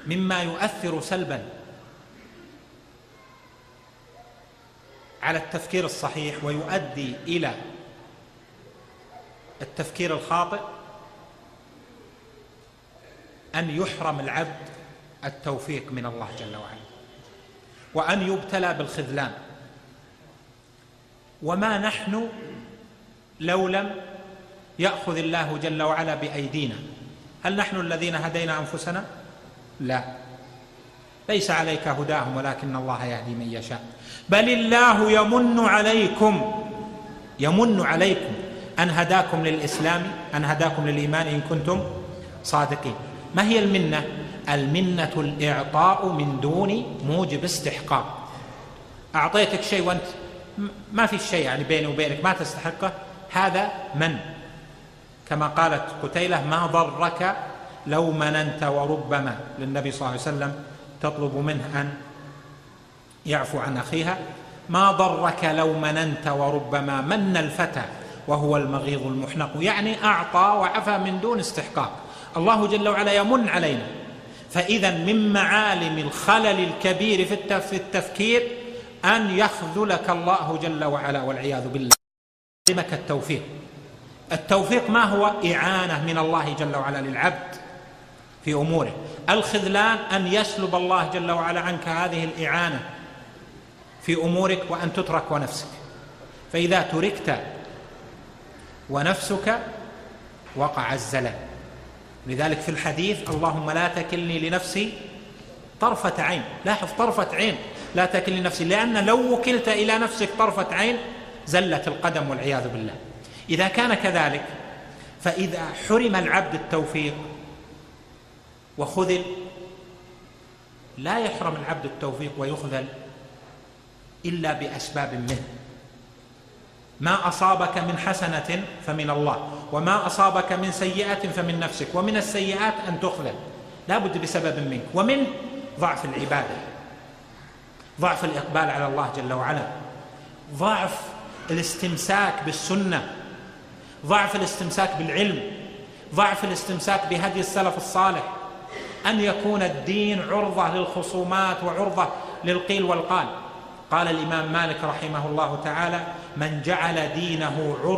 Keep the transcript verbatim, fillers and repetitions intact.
مما يؤثر سلبا على التفكير الصحيح ويؤدي إلى التفكير الخاطئ أن يحرم العبد التوفيق من الله جل وعلا، وأن يبتلى بالخذلان. وما نحن لو لم يأخذ الله جل وعلا بأيدينا؟ هل نحن الذين هدينا أنفسنا؟ لا، ليس عليك هداهم ولكن الله يهدي من يشاء. بل الله يمن عليكم يمن عليكم أن هداكم للإسلام، أن هداكم للإيمان إن كنتم صادقين. ما هي المنة؟ المنة الإعطاء من دون موجب استحقاق. أعطيتك شيء وأنت ما في شيء يعني بيني وبينك ما تستحقه، هذا من، كما قالت قتيلة: ما ضرك لو مننت. وربما للنبي صلى الله عليه وسلم تطلب منه أن يعفو عن أخيها: ما ضرك لو مننت وربما من الفتى وهو المغيظ المحنق. يعني أعطى وعفى من دون استحقاق. الله جل وعلا يمن علينا. فإذا من معالم الخلل الكبير في التفكير أن يخذلك الله جل وعلا والعياذ بالله. يعلمك التوفيق. التوفيق ما هو؟ إعانة من الله جل وعلا للعبد في أموره. الخذلان أن يسلب الله جل وعلا عنك هذه الإعانة في أمورك وأن تترك ونفسك. فإذا تركت ونفسك وقع الزلل. لذلك في الحديث: اللهم لا تكلني لنفسي طرفة عين. لاحظ، طرفة عين، لا تكلني لنفسي، لأن لو وكلت إلى نفسك طرفة عين زلت القدم والعياذ بالله. إذا كان كذلك، فإذا حرم العبد التوفيق وخذل، لا يحرم العبد التوفيق ويخذل إلا بأسباب منه. ما أصابك من حسنة فمن الله، وما أصابك من سيئة فمن نفسك، ومن السيئات أن تخذل، لا بد بسبب منك. ومن ضعف العبادة، ضعف الإقبال على الله جل وعلا، ضعف الاستمساك بالسنة، ضعف الاستمساك بالعلم، ضعف الاستمساك بهدي السلف الصالح، أن يكون الدين عرضة للخصومات وعرضة للقيل والقال. قال الإمام مالك رحمه الله تعالى: من جعل دينه عرضة